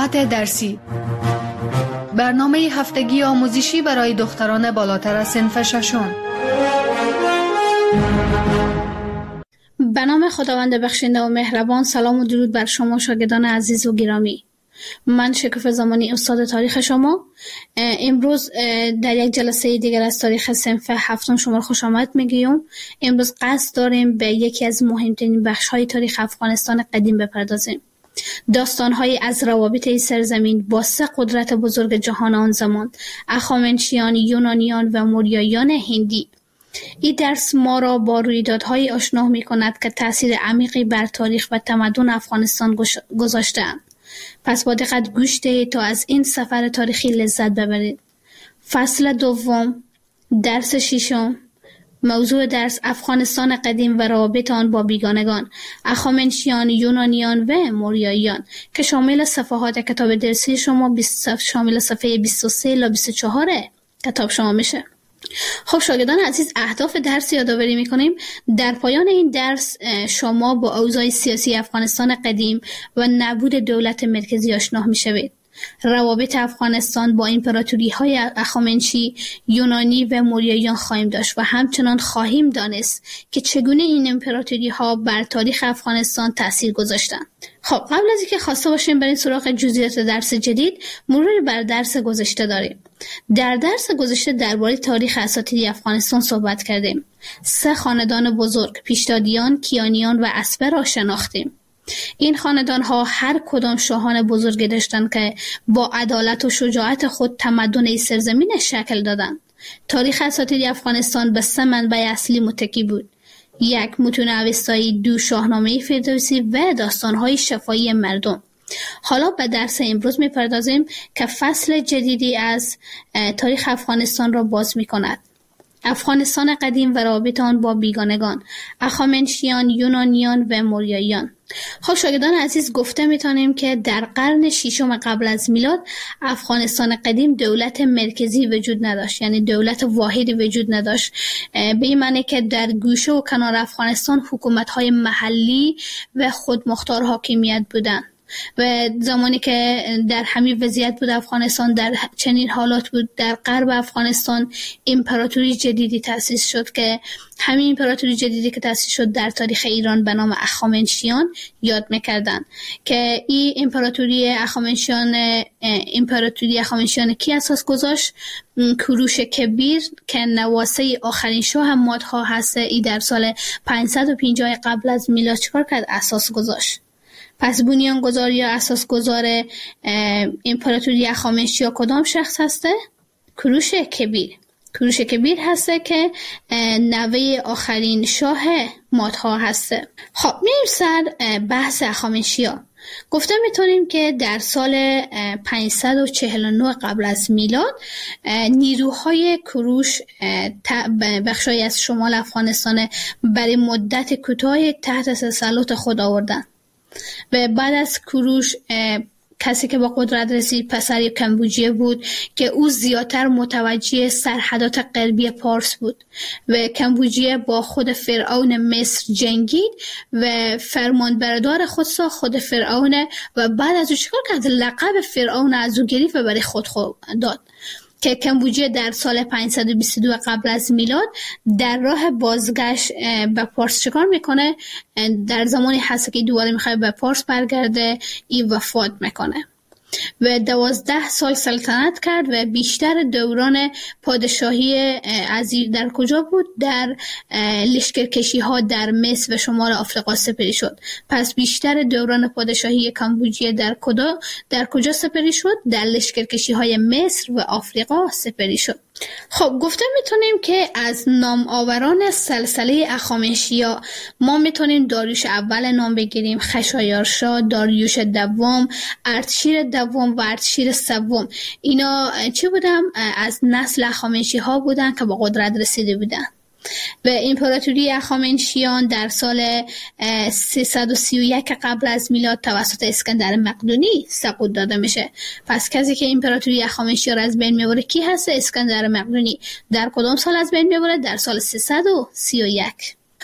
ساعت درسی، برنامه هفتگی آموزشی برای دختران بالاتر از صنف ششم. به نام خداوند بخشنده و مهربان. سلام و درود بر شما شاگردان عزیز و گرامی. من شکوفه زمانی استاد تاریخ شما. امروز در یک جلسه دیگر از تاریخ صنف هفتم شما خوش آمد میگیم. امروز قصد داریم به یکی از مهمترین بخش‌های تاریخ افغانستان قدیم بپردازیم. داستان‌های از روابط این سرزمین با سه قدرت بزرگ جهان آن زمان، اخامنشیان، یونانیان و موریاییان هندی. این درس ما را با رویدادهای آشنا می‌کند که تأثیر عمیقی بر تاریخ و تمدن افغانستان گذاشته‌اند. پس با دقت گوش دهید تا از این سفر تاریخی لذت ببرید. فصل دوم، درس ششم. موضوع درس افغانستان قدیم و روابط آن با بیگانگان، اخامنشیان، یونانیان و موریاییان، که شامل صفحات کتاب درسی شما شامل صفحه 23 تا 24 کتاب شما میشه. خب شاگردان عزیز، اهداف درس یادآوری میکنیم. در پایان این درس شما با اوضاع سیاسی افغانستان قدیم و نبود دولت مرکزی آشنا میشوید. روابط افغانستان با امپراتوری‌های اخامنشی، یونانی و موریاییان خواهیم داشت و همچنان خواهیم دانست که چگونه این امپراتوری‌ها بر تاریخ افغانستان تأثیر گذاشتند. خب قبل از اینکه خواسته باشیم بریم سراغ جزئیات درس جدید، مروری بر درس گذشته داریم. در درس گذشته درباره تاریخ اساطیری افغانستان صحبت کردیم. 3 خاندان بزرگ، پیشدادیان، کیانیان و اسپر را شناختیم. این خاندان‌ها هر کدام شاهان بزرگی داشتند که با عدالت و شجاعت خود تمدن این سرزمین شکل دادند. تاریخ اساطیری افغانستان به 3 منبع اصلی متکی بود: 1. متون اوستایی، 2. شاهنامه فردوسی و داستان‌های شفاهی مردم. حالا به درس امروز می‌پردازیم که فصل جدیدی از تاریخ افغانستان را باز می‌کند. افغانستان قدیم و روابط آن با بیگانگان، اخامنشیان، یونانیان و موریاییان. خب شاگردان عزیز، گفته میتونیم که در قرن 6 قبل از میلاد افغانستان قدیم دولت مرکزی وجود نداشت، یعنی دولت واحدی وجود نداشت. به این معنی که در گوشه و کنار افغانستان حکومت‌های محلی و خودمختار حاکمیت بودند. و زمانی که در همین وضعیت بود افغانستان، در چنین حالات بود، در غرب افغانستان امپراتوری جدیدی تأسیس شد که همین امپراتوری جدیدی که تأسیس شد در تاریخ ایران به نام اخامنشیان یاد می‌کردن. که این امپراتوری اخامنشیان کی اساس گذاشت؟ کوروش کبیر که نواسه آخرین شاه مادها هست. ای در سال 550 قبل از میلاد چیکار کرد؟ اساس گذاشت. پس بنیانگذار یا اساسگذار امپراتوری اخامنشی کدام شخص هسته؟ کوروش کبیر. کوروش کبیر هسته که نوه آخرین شاه مادها هسته. خب میریم سر بحث اخامنشی‌ها. گفته میتونیم که در سال 549 قبل از میلاد نیروهای کوروش بخشای از شمال افغانستان برای مدت کوتاهی تحت تسلط خود آوردن. و بعد از کوروش کسی که با قدرت رسید پسر کمبوجیه بود که او زیادتر متوجه سرحدات غربی پارس بود و کمبوجیه با خود فرعون مصر جنگید و فرمانبردار خود ساخت، خود فرعون، و بعد از او چیکار کرد؟ لقب فرعون از او گرفت و برای خود داد. که کمبوجیه در سال 522 قبل از میلاد در راه بازگشت به پارس چیکار میکنه؟ در زمانی هست که دوباره میخواد به پارس برگرده، این وفات میکنه و 12 سال سلطنت کرد و بیشتر دوران پادشاهی در کجا بود؟ در لشکرکشی ها در مصر و شمال آفریقا سپری شد. پس بیشتر دوران پادشاهی کمبوجیه در کجا سپری شد؟ در لشکرکشی های مصر و آفریقا سپری شد. خب گفته میتونیم که از نام آوران سلسله اخامنشیا ما میتونیم داریوش اول نام بگیریم، خشایارشا، داریوش دوم، اردشیر دوم و اردشیر سوم. اینا چی بودن؟ از نسل اخامنشی ها بودن که با قدرت رسیده بودن. و امپراتوری اخامنشیان در سال 331 قبل از میلاد توسط اسکندر مقدونی سقوط داده میشه. پس کسی که امپراتوری اخامنشیان را از بین میبره کی هست؟ اسکندر مقدونی. در کدام سال از بین میبره؟ در سال 331.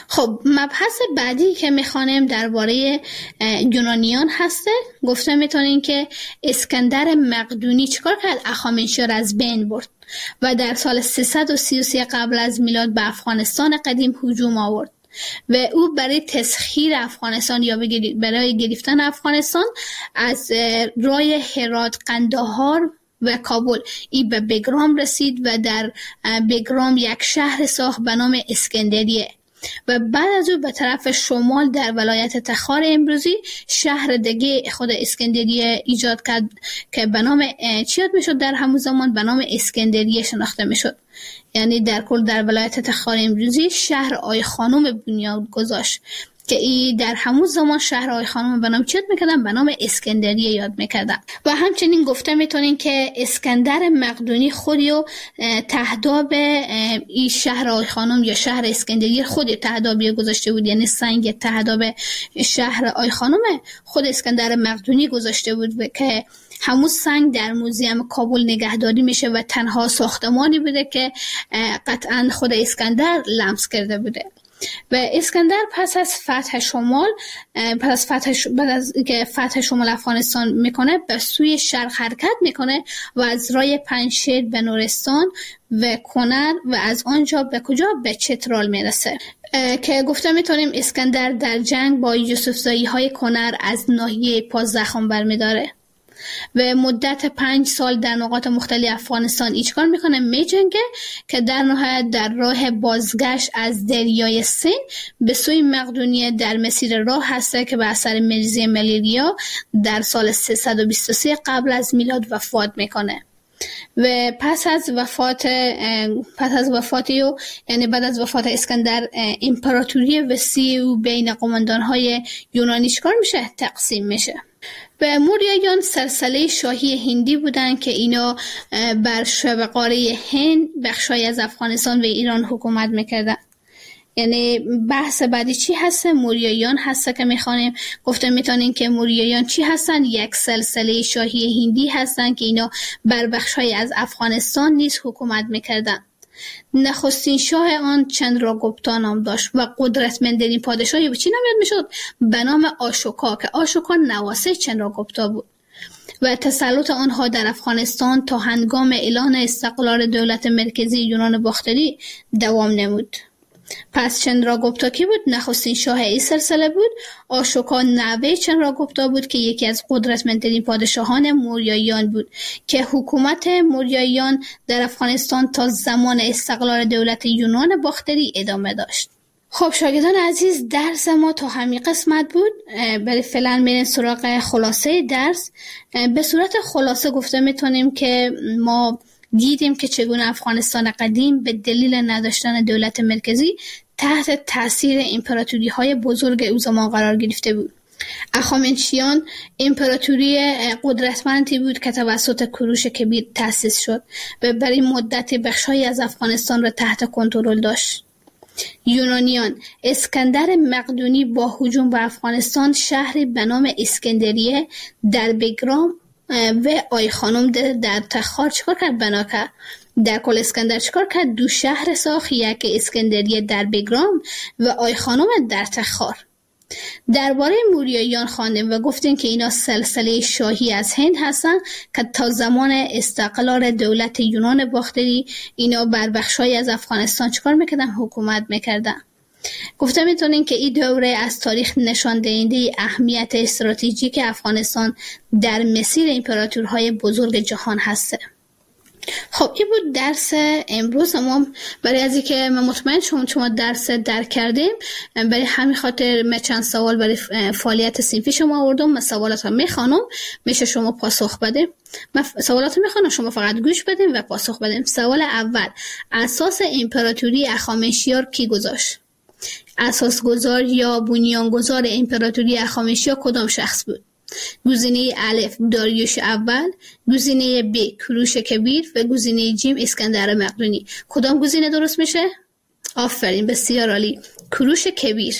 خب مبحث بعدی که میخوانیم درباره یونانیان هسته. گفته میتونین که اسکندر مقدونی چیکار کرد؟ اخامنشیان را از بین برد و در سال 333 قبل از میلاد به افغانستان قدیم هجوم آورد و او برای تسخیر افغانستان یا برای گرفتن افغانستان از راه هرات، قندهار و کابل ای به بگرام رسید و در بگرام یک شهر ساخت به نام اسکندریه و بعد از او به طرف شمال در ولایت تخار امروزی شهر دیگه خود اسکندریه ایجاد کرد که به نام چی یاد میشد؟ در همون زمان به نام اسکندریه شناخته میشد. یعنی در کل در ولایت تخار امروزی شهر آی خانم بنیاد گذاشت که ای در همون زمان شهر آی خانم به نام چی یاد میکردن؟ به نام اسکندریه یاد میکردن. و همچنین گفته میتونین که اسکندر مقدونی خودیو تهداب ای شهر آی خانم یا شهر اسکندریه خودی تهدابی گذاشته بود، یعنی سنگ تهداب شهر آی خانم خود اسکندر مقدونی گذاشته بود که همون سنگ در موزیم کابل نگهداری میشه و تنها ساختمانی بوده که قطعا خود اسکندر لمس کرده بوده. و اسکندر پس از فتح شمال بعد از که فتح شمال افغانستان میکنه به سوی شرق حرکت میکنه و از راه پنجشیر به نورستان و کنر و از آنجا به کجا؟ به چترال میرسه که گفته میتونیم اسکندر در جنگ با یوسفزایی های کنر از ناحیه پا زخم برمیداره و مدت 5 سال در نقاط مختلف افغانستان ایچکار میکنه، میجنگه که در نهایت در راه بازگشت از دریای سین به سوی مقدونیه در مسیر راه هسته که به اثر مریضی ملیریا در سال 323 قبل از میلاد وفات میکنه. و پس از وفاتیو یعنی بعد از وفات اسکندر امپراتوری وسیع بین قماندانهای یونانی چیکار میشه؟ تقسیم میشه. و موریاییان سلسله شاهی هندی بودند که اینا بر شبه قاره هند بخشای از افغانستان و ایران حکومت میکردن. یعنی بحث بعدی چی هسته؟ موریاییان هسته که میخوانیم. گفته میتونین که موریاییان چی هستن؟ یک سلسله شاهی هندی هستن که اینا بر بخشای از افغانستان نیز حکومت میکردن. نخستین شاه آن چندراگوپتا نام داشت و قدرتمندترین پادشاهی به چی نام میشد؟ به نام آشوکا که آشوکا نواسه چندراگوپتا بود و تسلط آنها در افغانستان تا هنگام اعلان استقلال دولت مرکزی یونان باختری دوام نمود. پس چندراگوپتا کی بود؟ نخستین شاه این سلسله بود. آشوکا نوه چندراگوپتا بود که یکی از قدرتمندترین پادشاهان موریاییان بود که حکومت موریاییان در افغانستان تا زمان استقلال دولت یونان باختری ادامه داشت. خب شاگردان عزیز، درس ما تا همین قسمت بود. برای فعلا میریم سراغ خلاصه درس. به صورت خلاصه گفته میتونیم که ما دیدیم که چگونه افغانستان قدیم به دلیل نداشتن دولت مرکزی تحت تاثیر امپراتوری های بزرگ او زمان قرار گرفته بود. اخامنشیان امپراتوری قدرتمندی بود که توسط کوروش کبیر تأسیس شد و برای مدت بخشی از افغانستان را تحت کنترل داشت. یونانیان اسکندر مقدونی با هجوم به افغانستان شهری به نام اسکندریه در بگرام و آی خانم در تخار چکار کرد؟ بنا کرد. در کل اسکندر چکار کرد؟ 2 شهر ساخت، یک اسکندریه در بگرام و آی خانم در تخار. درباره موریاییان خواندیم و گفتیم که اینا سلسله شاهی از هند هستن که تا زمان استقلال دولت یونان باختری اینا بر بخشای از افغانستان چکار میکردن؟ حکومت میکردن. گفته میتونین که این دوره از تاریخ نشان دهنده اهمیت استراتژیک افغانستان در مسیر امپراتورهای بزرگ جهان هسته. خب این بود درس امروز ما. برای از اینکه من مطمئن شما درس درک کردیم، برای همین خاطر من چند سوال برای فعالیت صنفی شما آوردم. من سوالات ها میخوانم، میشه شما پاسخ بدیم. من سوالات میخوانم، شما فقط گوش بدیم و پاسخ بدیم. سوال اول: اساس امپراتوری اخامنشیار کی گذاشت؟ اساسگذار یا بنیانگذار امپراتوری اخامنشیار کدام شخص بود؟ گزینه الف داریوش اول، گزینه ب کوروش کبیر و گزینه ج اسکندر مقدونی. کدام گزینه درست میشه؟ آفرین، بسیار عالی، کوروش کبیر.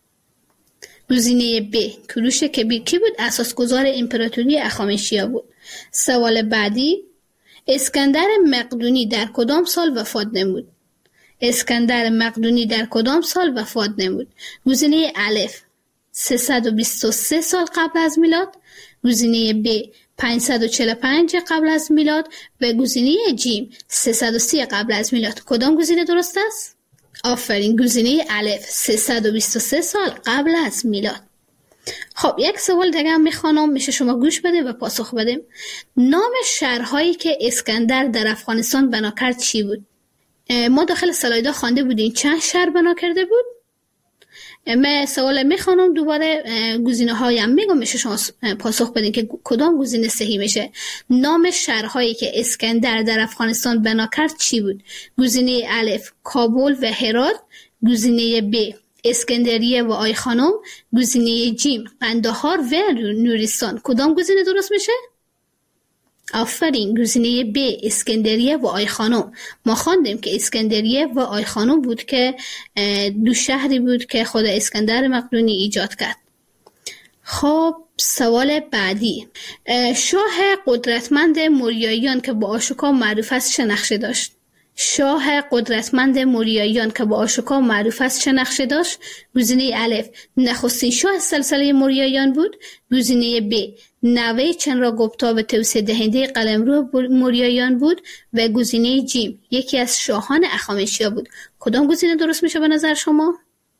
گزینه ب کوروش کبیر کی بود؟ اساسگذار امپراتوری اخامنشیار بود. سوال بعدی: اسکندر مقدونی در کدام سال وفات نمود؟ اسکندر مقدونی در کدام سال وفات نمود؟ گزینه الف 323 سال قبل از میلاد، گزینه ب 545 قبل از میلاد و گزینه جیم 330 قبل از میلاد. کدام گزینه درست است؟ آفرین، گزینه الف 323 سال قبل از میلاد. خب یک سوال دیگه هم میخوانم، میشه شما گوش بده و پاسخ بدیم. نام شهرهایی که اسکندر در افغانستان بنا کرد چی بود؟ ما داخل سلایدها خوانده بودیم چند شهر بنا کرده بود. من سوال میخوانم دوباره، گزینه هایم میگم، میشه شما پاسخ بدین که کدام گزینه صحیح میشه. نام شهرهایی که اسکندر در افغانستان بنا کرد چی بود؟ گزینه الف کابل و هرات، گزینه ب اسکندریه و آی خانم، گزینه جیم قندهار و نورستان. کدام گزینه درست میشه؟ آفرین، گزینه ب اسکندریه و آی خانم. ما خواندیم که اسکندریه و آی خانم بود که دو شهری بود که خود اسکندر مقدونی ایجاد کرد. خب سوال بعدی، شاه قدرتمند موریاییان که با آشوکا معروف است چه نقشه داشت؟ شاه قدرتمند موریاییان که با آشوکا معروف است چه نقشه داشت؟ گزینه الف نخستین شاه سلسله موریاییان بود، گزینه ب نوه چندراگوپتا و توسعه دهنده قلمرو موریاییان بود و گزینه جیم یکی از شاهان اخامنشیا بود. کدام گزینه درست میشه به نظر شما؟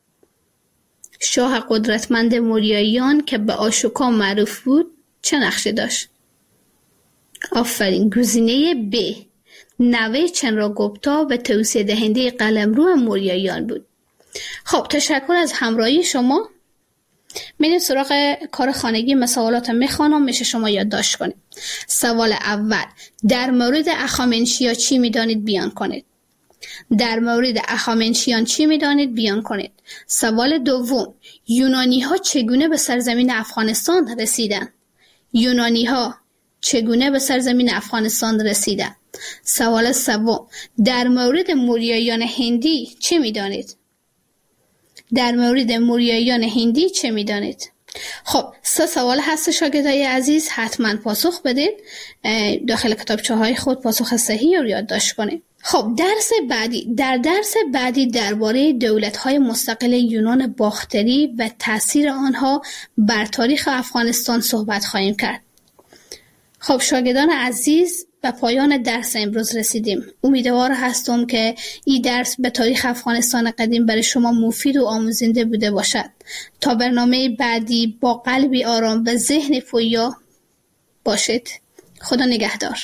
شاه قدرتمند موریاییان که به آشوکا معروف بود چه نقشه داشت؟ آفرین، گزینه ب نوه چندراگوپتا و توسعه دهنده قلمرو موریاییان بود. خب تشکر از همراهی شما. میریم سراغ کار خانگی. مسئولات میخوانم، میشه شما یادداشت کنید. سوال اول، در مورد اخامنشیا چی میدانید بیان کنید؟ در مورد اخامنشیان چی میدانید بیان کنید. سوال دوم، یونانی ها چگونه به سرزمین افغانستان رسیدند؟ یونانی ها چگونه به سرزمین افغانستان رسیدند؟ سوال سوم، در مورد موریاییان هندی چه میدانید؟ در مورد موریاییان هندی چه میدانید؟ خب 3 سوال هست شاگردای عزیز، حتما پاسخ بدید. داخل کتابچه های خود پاسخ صحیح رو یادداشت کنید. خب درس بعدی، در درس بعدی درباره دولت‌های مستقل یونان باختری و تأثیر آنها بر تاریخ افغانستان صحبت خواهیم کرد. خب شاگردان عزیز، به پایان درس امروز رسیدیم. امیدوار هستم که این درس به تاریخ افغانستان قدیم برای شما مفید و آموزنده بوده باشد. تا برنامه بعدی با قلبی آرام و ذهن پویا باشید. خدا نگهدار.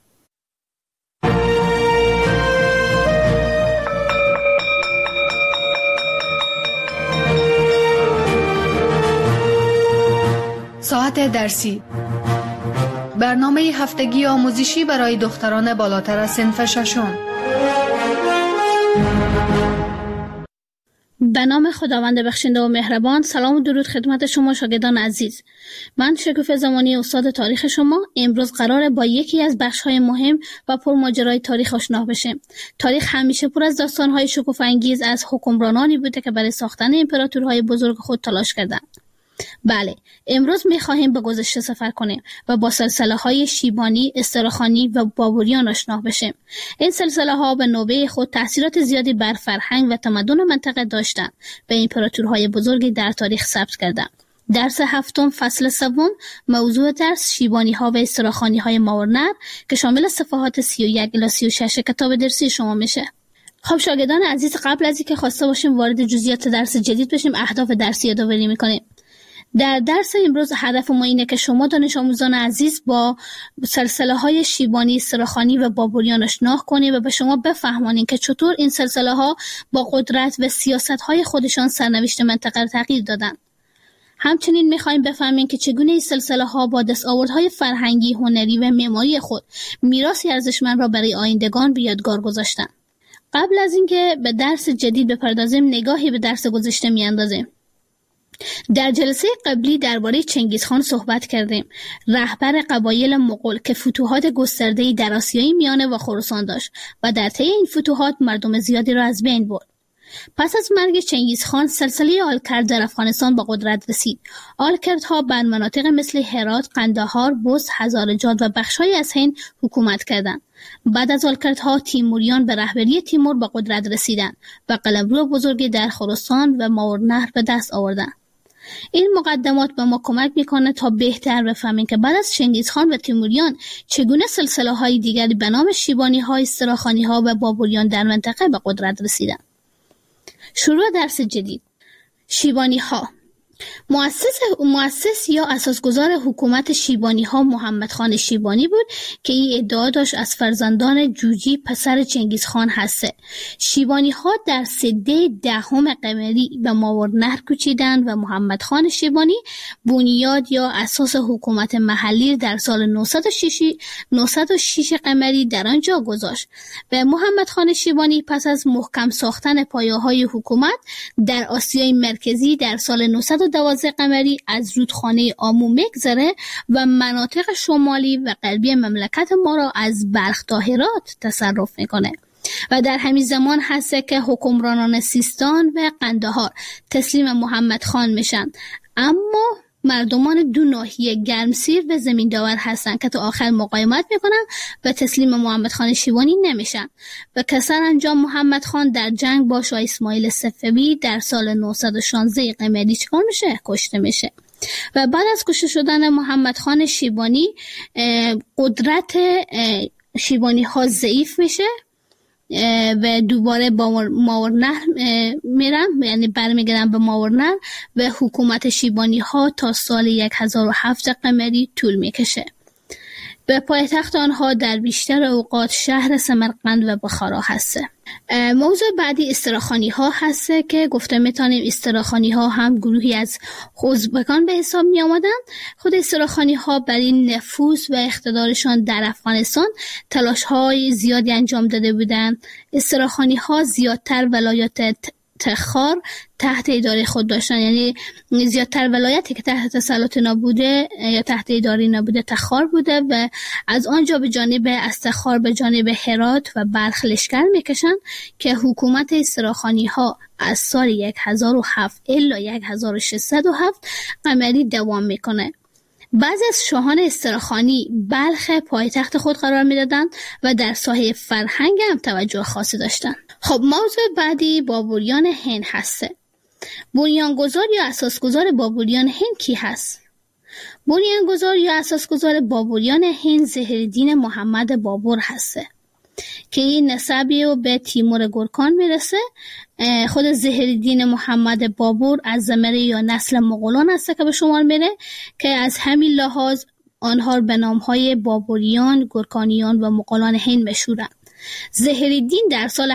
ساعت درسی، برنامه هفتگی آموزشی برای دختران بالاتر از صنف ششم. به نام خداوند بخشنده و مهربان. سلام و درود خدمت شما شاگردان عزیز. من شکوفه زمانی استاد تاریخ شما. امروز قراره با یکی از بخش‌های مهم و پرماجرای تاریخ آشنا بشیم. تاریخ همیشه پر از داستان‌های شکوفه انگیز از حکمرانانی بوده که برای ساختن امپراتورهای بزرگ خود تلاش کردند. بله، امروز می‌خواهیم به گذشته سفر کنیم و با سلسله‌های شیبانی، استرخانی و بابوریان آشنا بشیم. این سلسله‌ها به نوبه خود تأثیرات زیادی بر فرهنگ و تمدن منطقه داشتند و امپراتورهای بزرگی در تاریخ ثبت کردند. درس هفتم فصل سوم، موضوع درس شیبانی‌ها و استرخانی‌های ماورنر که شامل صفحات 31 الی 36 کتاب درسی شما میشه. خب شاگردان عزیز، قبل از اینکه خواسته باشیم وارد جزئیات درس جدید بشیم، اهداف درسی یادآوری می‌کنیم. در درس امروز هدف ما اینه که شما دانش آموزان عزیز با سلسله‌های شیبانی، استرخانی و بابوریان آشنا کنید و به شما بفهمانید که چطور این سلسله‌ها با قدرت و سیاست‌های خودشان سرنوشت منطقه را تغییر دادند. همچنین می‌خوایم بفهمیم که چگونه این سلسله‌ها با دستاوردهای فرهنگی، هنری و معماری خود میراثی ارزشمند را برای آیندگان به یادگار گذاشتند. قبل از اینکه به درس جدید بپردازیم، نگاهی به درس گذشته می‌اندازیم. در جلسه قبلی درباره چنگیزخان صحبت کردیم، رهبر قبایل مغول که فتوحات گسترده‌ای در آسیای میانه و خراسان داشت و در طی این فتوحات مردم زیادی را از بین برد. پس از مرگ چنگیزخان، سلسله آلکرد در افغانستان به قدرت رسید. آلکردها بر مناطق مثل هرات، قندهار، بست، هزارجات و بخش‌هایی از هند حکومت کردند. بعد از آلکردها تیموریان به رهبری تیمور به قدرت رسیدند و قلمرو بزرگی در خراسان و ماوراءالنهر به دست آوردند. این مقدمات به ما کمک میکنه تا بهتر بفهمیم که بعد از چنگیزخان و تیموریان چگونه سلسله های دیگری به نام شیبانی ها، استراخانی ها و بابلیان در منطقه به قدرت رسیدند. شروع درس جدید. شیبانی ها. مؤسس یا اساسگزار حکومت شیبانی ها محمد خان شیبانی بود که این ادعا داشت از فرزندان جوجی پسر چنگیزخان هسته. شیبانی ها در سده 10 قمری به ماوراءالنهر کوچیدند و محمد خان شیبانی بنیاد یا اساس حکومت محلی در سال 906 قمری در آنجا گذاشت و محمد خان شیبانی پس از محکم ساختن پایه‌های حکومت در آسیای مرکزی در سال 912 قمری از رودخانه آمو میگذره و مناطق شمالی و غربی مملکت ما را از بلخ تا هرات تصرف میکنه و در همین زمان هست که حکمرانان سیستان و قندهار تسلیم محمد خان میشن، اما مردمان دو ناحیه گرمسیر و زمینداور هستند که تا آخر مقاومت میکنن و تسلیم محمد خان شیبانی نمیشن و کسر انجام محمد خان در جنگ با شاه اسماعیل صفوی در سال 916 قمری چکار میشه؟ کشته میشه و بعد از کشته شدن محمد خان شیبانی قدرت شیبانی ها ضعیف میشه و دوباره با ماوراءالنهر میرن، یعنی برمیگردن به ماوراءالنهر و حکومت شیبانی ها تا سال 1007 قمری طول میکشه. به پایتخت آنها در بیشتر اوقات شهر سمرقند و بخارا هسته. موضوع بعدی استراخانی ها هسته که گفته میتونیم استراخانی ها هم گروهی از ازبکان به حساب می آمدن. خود استراخانی ها برای نفوذ و اقتدارشان در افغانستان تلاش های زیادی انجام داده بودند. استراخانی ها زیادتر ولایات تخار تحت اداره خود داشتن، یعنی زیادتر ولایتی که تحت تسلط نبوده یا تحت اداره نبوده تخار بوده و از آنجا به جانب استخار به جانب هرات و بلخ لشکر میکشن که حکومت استراخانی ها از سال 1007 الی 1607 قمری دوام میکنه. بعضی از شاهان استراخانی بلخ پایتخت خود قرار میدادند و در ساحه فرهنگ هم توجه خاصی داشتند. خب موضوع بعدی بابلیان هند هسته. بنیانگذار یا اساسگزار بابلیان هند کی هست؟ بنیانگذار یا اساسگزار بابلیان هند ظهیرالدین محمد بابر هسته که این نسبی رو به تیمور گورکان میرسه. خود ظهیرالدین محمد بابر از زمره یا نسل مغولان هسته که به شمار میره که از همین لحاظ آنها به نامهای بابریان، گورکانیان و مغولان هند مشهورند. ظهیرالدین در سال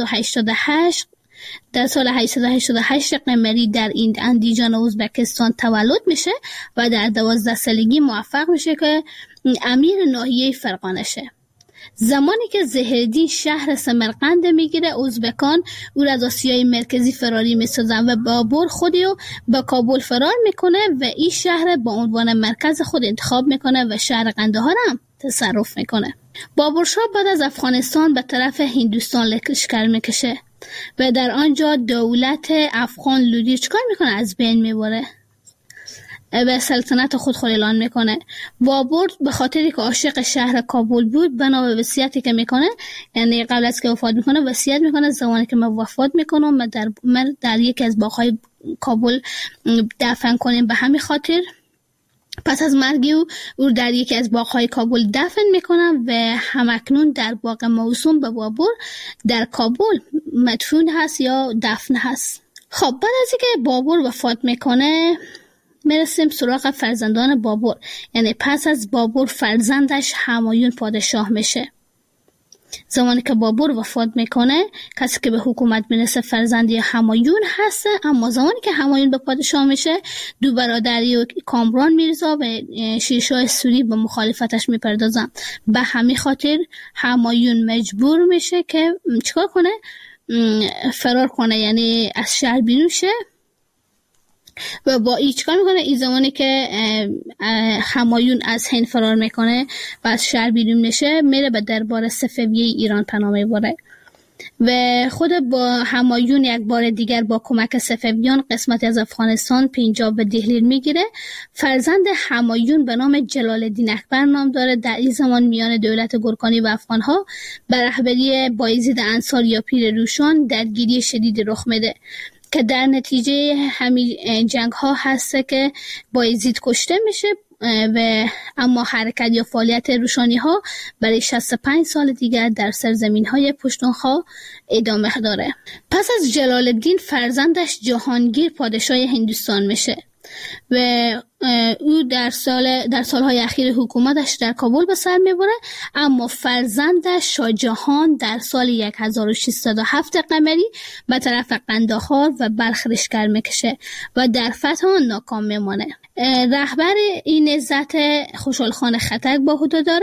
888 قمری در این اندیجان ازبکستان تولد میشه و در 12 سالگی موفق میشه که امیر ناحیه فرغانه شه. زمانی که ظهیرالدین شهر سمرقند میگیره، ازبکان او را از آسیای مرکزی فراری میسازن و بابر خودی رو به کابل فرار میکنه و این شهر با عنوان مرکز خود انتخاب میکنه و شهر قندهار هم تصرف میکنه. بابر شاه بعد از افغانستان به طرف هندوستان لشکر میکشه و در آنجا دولت افغان لودی چکار میکنه؟ از بین میبره و سلطنت خود اعلان میکنه. بابر به خاطری که عاشق شهر کابل بود بنا به وصیتی که میکنه، یعنی قبل از که وفات میکنه وصیت میکنه زمانی که من وفات میکنم و در یکی از باغ‌های کابل دفن کنیم. به همین خاطر پس از مرگ او در یکی از باغ‌های کابل دفن میکنن و همکنون در باغ موسوم به بابر در کابل مدفون هست یا دفن هست. خب بعد از اینکه بابر وفات میکنه میرسیم سراغ فرزندان بابر، یعنی پس از بابر فرزندش همایون پادشاه میشه. زمانی که بابر وفات میکنه کسی که به حکومت میرسه فرزندی همایون هست، اما زمانی که همایون به پادشاه میشه دو برادری و کامران میرزا و شیرشاه سوری به مخالفتش میپردازن. به همین خاطر همایون مجبور میشه که چیکار کنه؟ فرار کنه، یعنی از شهر بیرون شه و با این چیکار میکنه؟ این زمانی که همایون از هند فرار میکنه و از شهر بیرون میشه میره به دربار صفوی ایران پناه میبره و خود با همایون یک بار دیگر با کمک صفویان قسمت از افغانستان، پنجاب و دهلی میگیره. فرزند همایون به نام جلال الدین اکبر نام داره. در این زمان میان دولت گورکانی و افغانها بر رهبری بایزید انصار یا پیر روشان درگیری شدید رخ میده که در نتیجه همین جنگ ها هست که بایزید کشته میشه و اما حرکت یا فعالیت روشانی ها برای 65 سال دیگر در سرزمین های پشتونخوا ادامه داره. پس از جلال الدین فرزندش جهانگیر پادشاه هندوستان میشه و او در سالهای اخیر حکومتش در کابل به سر میبره، اما فرزندش شاه جهان در سال 1607 قمری به طرف قندهار و بلخ لشکر میکشه و در فتح آن ناکام میمانه. رهبر این نهضت خوشحال خان خټک با عهده داره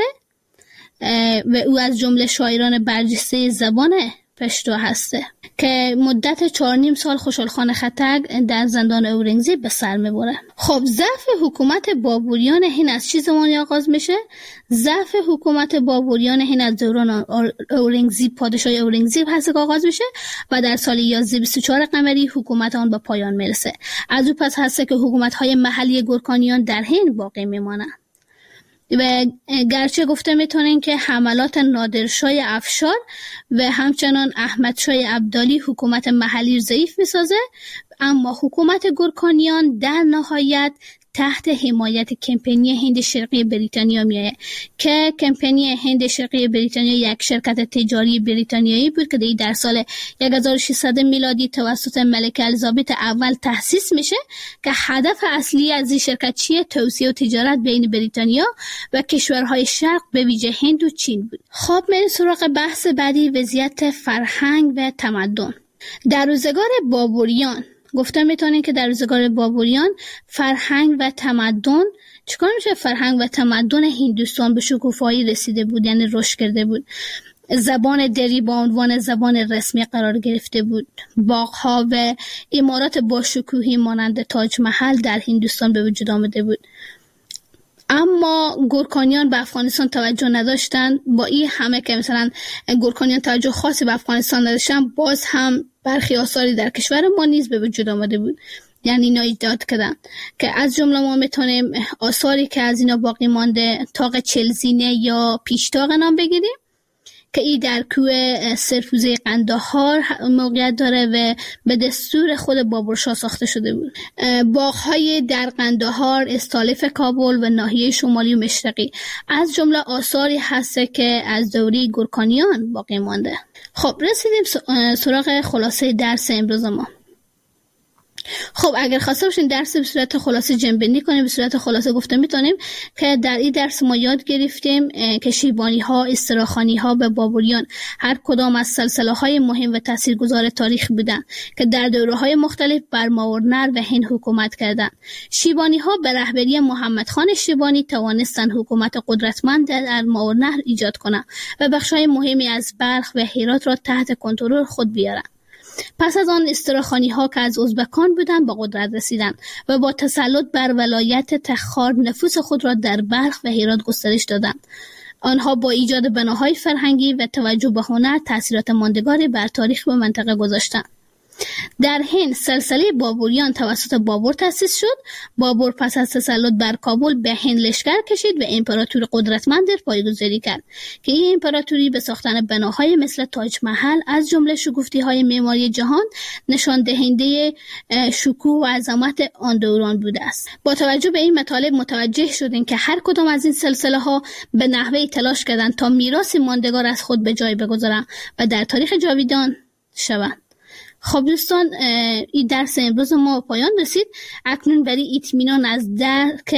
و او از جمله شاعران برجسته زبان پشتو هسته که مدت 4.5 سال خوشحال خان خټک در زندان اورنگزیب به سر میبره. خب ضعف حکومت بابوریان هند از چه زمانی آغاز میشه؟ ضعف حکومت بابوریان هند از دوران اورنگزیب، پادشاه اورنگزیب هست که آغاز میشه و در سال 1124 قمری حکومت آن به پایان میرسه. از او پس هست که حکومت‌های محلی گورکانیان در هند باقی میمانند. و گرچه گفته میتونین که حملات نادرشاه افشار و همچنان احمدشاه ابدالی حکومت محلی ضعیف میسازه، اما حکومت گورکانیان در نهایت تحت حمایت کمپانی هند شرقی بریتانیا میایه که کمپانی هند شرقی بریتانیا یک شرکت تجاری بریتانیایی بود که در سال 1600 میلادی توسط ملکه الیزابت اول تأسیس میشه که هدف اصلی از این شرکت چیه؟ توسعه و تجارت بین بریتانیا و کشورهای شرق به ویژه هند و چین بود. خب میریم سراغ بحث بعدی، وضعیت فرهنگ و تمدن. در روزگار بابوریان گفته میتونین که در روزگار بابوریان فرهنگ و تمدن چیکار میشه؟ فرهنگ و تمدن هندوستان به شکوفایی رسیده بود، یعنی رشد کرده بود. زبان دری با عنوان زبان رسمی قرار گرفته بود. باغ‌ها و عمارات با شکوهی مانند تاج محل در هندوستان به وجود آمده بود. اما گورکانیان به افغانستان توجه نداشتند. با این همه که مثلا گورکانیان توجه خاصی به افغانستان نداشتن، باز هم برخی آثاری در کشور ما نیز به وجود آمده بود، یعنی اینا ایجاد کردن که از جمله ما میتونیم آثاری که از اینا باقی مانده طاق چلزینه یا پیشتاق نام بگیریم که این در کوه سرفوزه قندهار موقعیت داره و به دستور خود بابرشاه ساخته شده بود. باغ‌های در قندهار، استالف کابل و ناحیه شمالی و مشرقی از جمله آثاری هست که از دوره گورکانیان باقی مانده. خب رسیدیم سراغ خلاصه درس امروز ما. خب اگر خواسته باشین درس به صورت خلاصه جنبندی کنیم، به صورت خلاصه گفته میتونیم که در این درس ما یاد گرفتیم که شیبانی ها، استراخانی ها به بابوریان هر کدام از سلسله های مهم و تاثیرگذار تاریخ بودند که در دوره های مختلف بر ماورنر و هند حکومت کردند. شیبانی ها به رهبری محمد خان شیبانی توانستند حکومت قدرتمند در ماورنر ایجاد کنند و بخش‌های مهمی از بلخ و هرات را تحت کنترل خود بیارند. پس از آن استراخانی ها که از ازبکان بودند به قدرت رسیدند و با تسلط بر ولایت تخار نفوذ خود را در بلخ و هرات گسترش دادند. آنها با ایجاد بناهای فرهنگی و توجه به هنر تأثیرات ماندگاری بر تاریخ و منطقه گذاشتند. در هند سلسله بابوریان توسط بابر تأسیس شد. بابر پس از تسلط بر کابل به هند لشکر کشید و امپراتوری قدرتمند پایه‌گذاری کرد که این امپراتوری به ساختن بناهای مثل تاج محل از جمله شگفتی‌های معماری جهان نشان دهنده شکوه و عظمت آن دوران بوده است. با توجه به این مطالب متوجه شدیم که هر کدام از این سلسله‌ها به نحوی تلاش کردند تا میراثی ماندگار از خود به جای بگذارند و در تاریخ جاویدان شوند. خب دوستان، این درس امروز ما پایان رسید. اکنون برای اطمینان از درک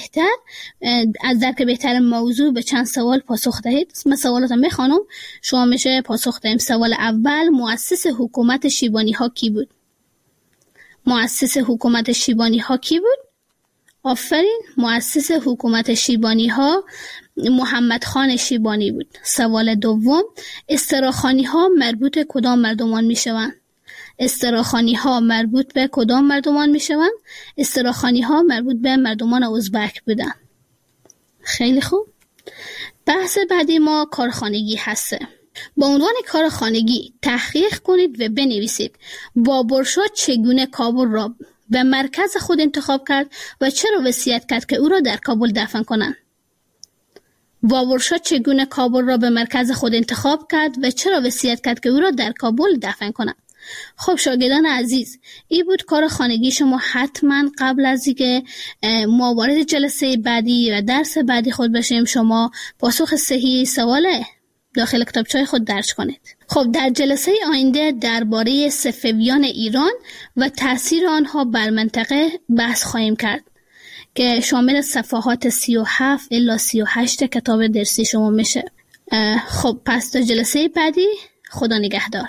بهتر موضوع به چند سوال پاسخ دهید. من سوالاتم میخوانم، شما میشه پاسخ دهیم. سوال اول، مؤسس حکومت شیبانی ها کی بود؟ مؤسس حکومت شیبانی ها کی بود؟ آفرین، مؤسس حکومت شیبانی ها محمد خان شیبانی بود. سوال دوم، استراخانی ها مربوط کدام مردمان میشوند؟ استراخانی ها مربوط به کدام مردمان می شوند؟ استراخانی ها مربوط به مردمان ازبک بودن. خیلی خوب. بحث بعدی ما کارخانگی هسته. با عنوان کار خانگی تحقیق کنید و بنویسید بابرشاه چگونه کابل را به مرکز خود انتخاب کرد و چرا وصیت کرد که او را در کابل دفن کنند. بابرشاه چگونه کابل را به مرکز خود انتخاب کرد و چرا وصیت کرد که او را در کابل دفن کنند. خب شاگردان عزیز، این بود کار خانگی شما. حتما قبل از اینکه ما وارد جلسه بعدی و درس بعدی خود بشیم، شما پاسخ صحیح سوال داخل کتابچه‌های خود درج کنید. خب در جلسه آینده درباره صفویان ایران و تاثیر آنها بر منطقه بحث خواهیم کرد که شامل صفحات 37 الی 38 کتاب درسی شما میشه. خب پس تا جلسه بعدی، خدا نگهدار.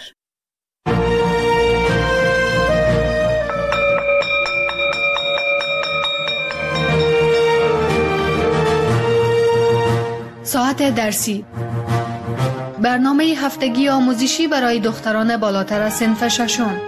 ساعت درسی، برنامه هفتگی آموزشی برای دختران بالاتر از صنف ششم.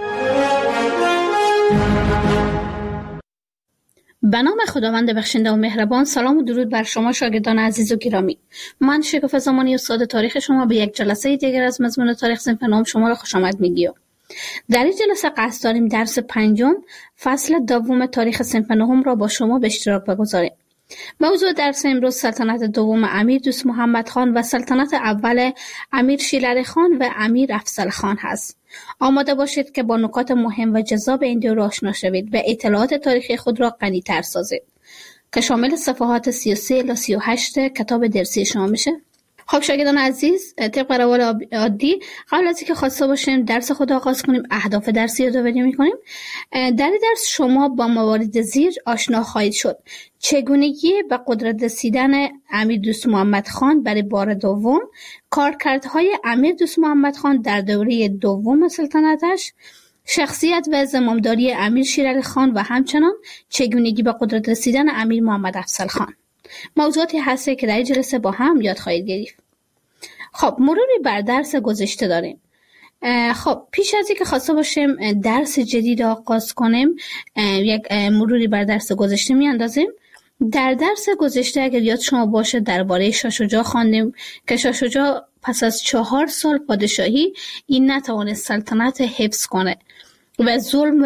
به نام خداوند بخشنده و مهربان. سلام و درود بر شما شاگردان عزیز و گرامی. من شکوفه زمانی استاد تاریخ شما به یک جلسه دیگر از مضمون تاریخ صنف نهم شما را خوش آمد میگیم. در این جلسه قصد داریم درس 5 فصل دوم تاریخ صنف نهم را با شما به اشتراک بگذاریم. موضوع درس امروز سلطنت دوم امیر دوست محمد خان و سلطنت اول امیر شیرعلی خان و امیر افضل خان هست. آماده باشید که با نکات مهم و جذاب این دو آشنا شوید و اطلاعات تاریخی خود را غنی‌تر سازید که شامل صفحات 33 الی 38 کتاب درسی شما میشه. خب شاگردان عزیز، طبق روال عادی قبل از اینکه خواسته باشیم درس خود آغاز کنیم، اهداف درسی رو یادآوری می‌کنیم. در این درس شما با موارد زیر آشنا خواهید شد: چگونگی به قدرت رسیدن امیر دوست محمد خان برای بار دوم، کارکردهای امیر دوست محمد خان در دوره دوم سلطنتش، شخصیت و زمامداری امیر شیرعلی خان و همچنان چگونگی به قدرت رسیدن امیر محمد افضل خان. موضوعاتی هسته که در این جلسه با هم یاد خواهید گرفت. خب مروری بر درس گذشته داریم. خب پیش از اینکه خواسته باشیم درس جدید آغاز کنیم، یک مروری بر درس گذشته میاندازیم. در درس گذشته اگر یاد شما باشه درباره شاه شجاع خواندیم که شاه شجاع پس از 4 سال پادشاهی این نتوانست سلطنت حفظ کنه و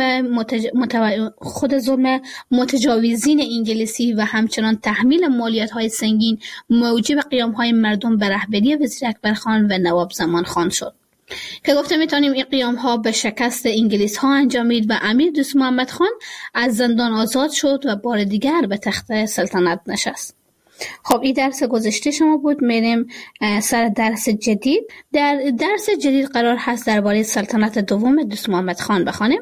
خود ظلم متجاوزین انگلیسی و همچنان تحمیل مالیات‌های سنگین موجب قیام‌های مردم به رهبری وزیر اکبرخان و نواب زمان خان شد که گفته میتونیم این قیام‌ها به شکست انگلیس‌ها انجامید و امیر دوست محمد خان از زندان آزاد شد و بار دیگر به تخت سلطنت نشست. خب این درس گذشته شما بود. میریم سر درس جدید. در درس جدید قرار هست درباره سلطنت دوم دوست محمد خان بخوانیم.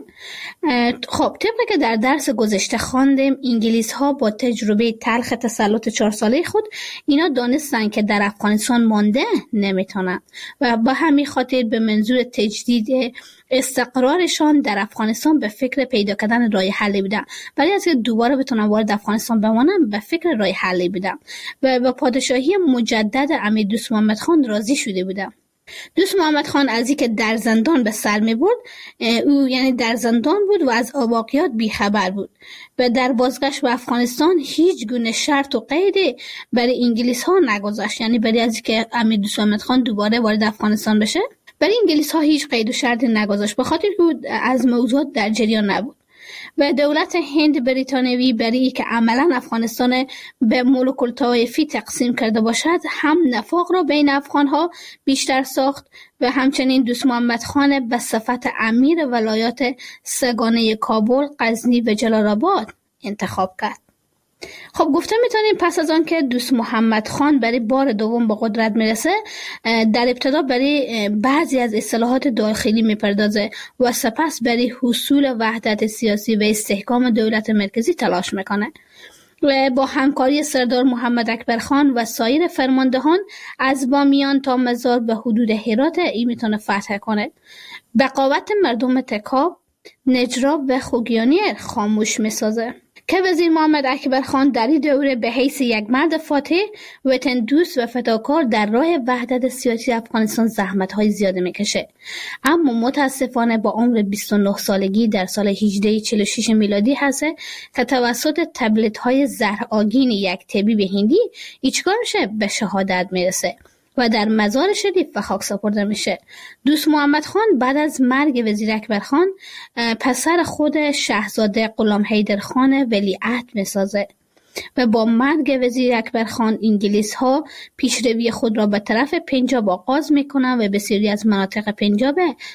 خب طبق که در درس گذشته خواندیم، انگلیس ها با تجربه تلخ تسلط 4 ساله خود اینا دانستن که در افغانستان مانده نمیتونن و با همین خاطر به منظور تجدید استقرارشان در افغانستان به فکر پیدا کردن راه حلی بودن. برای از که دوباره بتونن وارد افغانستان بمانن به فکر راه حلی بودن و با پادشاهی مجدد امیر دوست محمد خان راضی شده بودن. دوست محمد خان از اینکه در زندان به سر می برد، او یعنی در زندان بود و از واقعیات بیخبر بود و در بازگشت به افغانستان هیچ گونه شرط و قیدی برای انگلیس ها نگذاشت، یعنی برای از اینکه امیر دوست محمد خان دوباره وارد افغانستان بشه برای انگلیس ها هیچ قید و شرطی نگذاشت، به خاطر که از موضوعات در جریان نبود و دولت هند بریتانیایی برای که عملا افغانستان به ملوک الطوایفی تقسیم کرده باشد هم نفاق را بین افغان ها بیشتر ساخت و همچنین دوست محمد خان به صفت امیر ولایات سگانه کابل، غزنی و جلال آباد انتخاب کرد. خب گفته میتونیم پس از آن که دوست محمد خان برای بار دوم به قدرت میرسه، در ابتدا برای بعضی از اصلاحات داخلی میپردازه و سپس برای حصول وحدت سیاسی و استحکام دولت مرکزی تلاش میکنه و با همکاری سردار محمد اکبر خان و سایر فرماندهان از بامیان تا مزار به حدود هرات این میتونه فتح کنه. بقاوت مردم تکاب، نجراب و خوگیانی خاموش میسازه که وزیر محمد اکبر خان در این دوره به حیث یک مرد فاتح، وطن دوست و فداکار در راه وحدت سیاسی افغانستان زحمت‌های زیاده میکشه، اما متاسفانه با عمر 29 سالگی در سال 1846 میلادی هست که توسط تبلیغات‌های زهرآگین یک طبیب هندی هیچ کارشه به شهادت میرسه و در مزار شریف به خاک سپرده میشه. دوست محمد خان بعد از مرگ وزیر اکبر خان پسر خود شاهزاده غلام حیدر خان ولیعهد میسازه و با مرگ وزیر اکبر خان انگلیس ها پیشروی خود را به طرف پنجاب آغاز میکنند و بسیاری از مناطق پنجاب